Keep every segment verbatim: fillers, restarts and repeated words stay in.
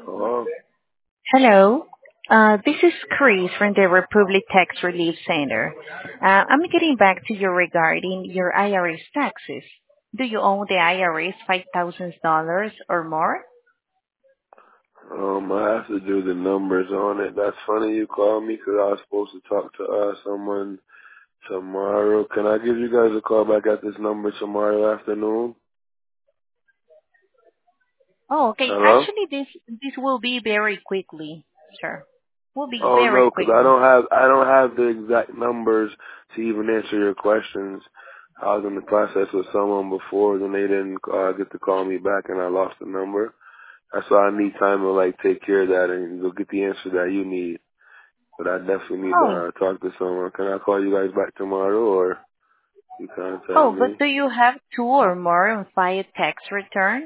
Hello. Hello. Uh, this is Chris from the Republic Tax Relief Center. Uh, I'm getting back to you regarding your I R S taxes. Do you owe the I R S five thousand dollars or more? Um, I have to do the numbers on it. That's funny you called me 'cause I was supposed to talk to uh, someone tomorrow. Can I give you guys a call back at this number tomorrow afternoon? Oh, okay. Hello? Actually, this this will be very quickly, sir. Will be Oh very no, 'cause I quickly. don't have I don't have the exact numbers to even answer your questions. I was in the process with someone before, then they didn't uh, get to call me back, and I lost the number. That's why I need time to like take care of that and go get the answer that you need. But I definitely need to Oh, uh, talk to someone. Can I call you guys back tomorrow, or you contact oh, me? but do you have two or more on file tax return?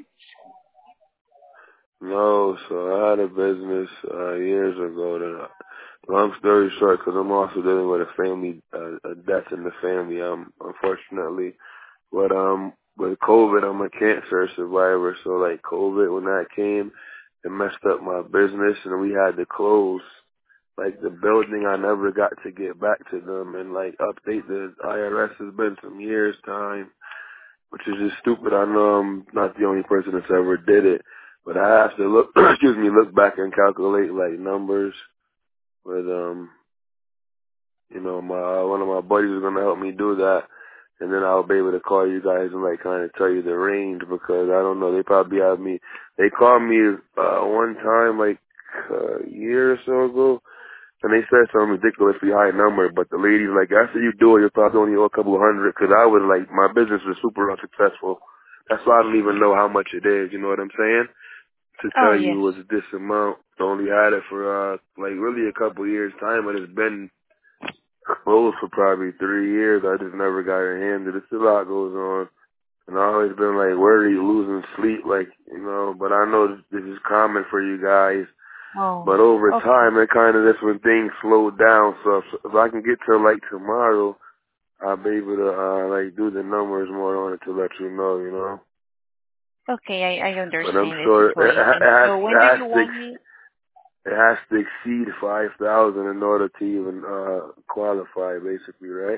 No, so I had a business uh, years ago. That, long story short, because I'm also dealing with a family, uh, a death in the family. Um, unfortunately, but um, with COVID, I'm a cancer survivor. So like COVID, when that came, it messed up my business, and we had to close. Like the building, I never got to get back to them and like update the I R S. Has been some years time, which is just stupid. I know I'm not the only person that's ever did it, but I have to look, excuse me, look back and calculate like numbers with um you know, my one of my buddies is gonna help me do that, and then I'll be able to call you guys and like kind of tell you the range because I don't know. They probably have me. They called me uh one time like a year or so ago, and they said some ridiculously high number. But the lady's like, after you do it, you'll probably only owe a couple of hundred because I was like, my business was super unsuccessful. That's why I don't even know how much it is. You know what I'm saying? To Oh, tell you yes. it was this amount. I only had it for uh like really a couple of years time, but it's been closed for probably three years. I just never got it handed. It's a lot goes on. And I always been like worried, losing sleep, like, you know, but I know this, this is common for you guys. Oh, But over okay. time, it kind of, that's when things slowed down. So if, if I can get to like tomorrow, I'll be able to, uh, like do the numbers more on it to let you know, you know. Okay, I, I But I'm understand the sure it, ha- situation. it has, So when it do has you to, want me? ex- it has to exceed five thousand in order to even, uh, qualify, basically, right?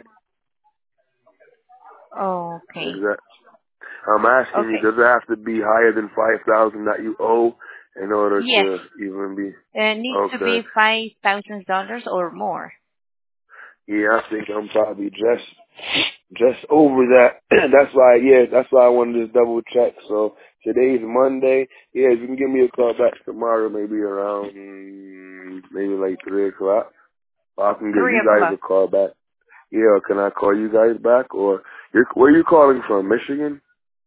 Oh, Is okay. that, I'm asking you, Okay. does it have to be higher than five thousand that you owe in order Yes. to even be It needs to okay? be five thousand dollars or more. Yeah, I think I'm probably just just over that. That's why, yeah, that's why I wanted to double check. So today's Monday. Yeah, if you can give me a call back tomorrow, maybe around mm, maybe like three o'clock. I can give Three you guys o'clock. a call back. Yeah, or can I call you guys back? Or you're, where are you calling from? Michigan?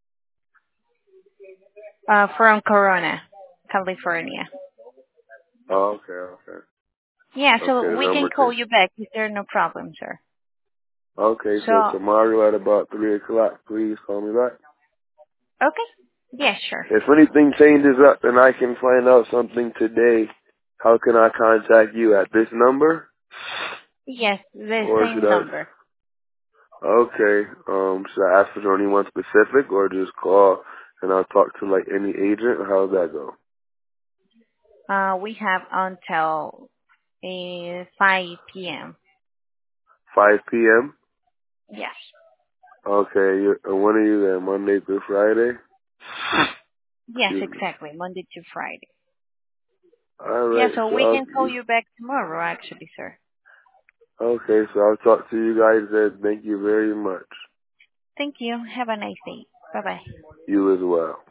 Uh, from Corona, California. Oh, okay, okay, Yeah, okay. so The we can number call thing. you back. Is there no problem, sir? Okay, So, so tomorrow at about three o'clock, please call me back. okay. Yeah, sure. If anything changes up and I can find out something today, how can I contact you at this number? Yes, the Or should same I? number. Okay, um, should I ask for anyone specific or just call and I'll talk to like any agent? How's that go? Uh, we have until uh, five p m five p.m.? Yes. Okay, you- and when are you there? Monday through Friday? Yes, Excuse me. exactly. Monday to Friday. Yeah, Alright, so so we I'll, can call you back tomorrow, actually, sir. okay, so I'll talk to you guys then. Thank you very much. Thank you. Have a nice day. Bye-bye. You as well.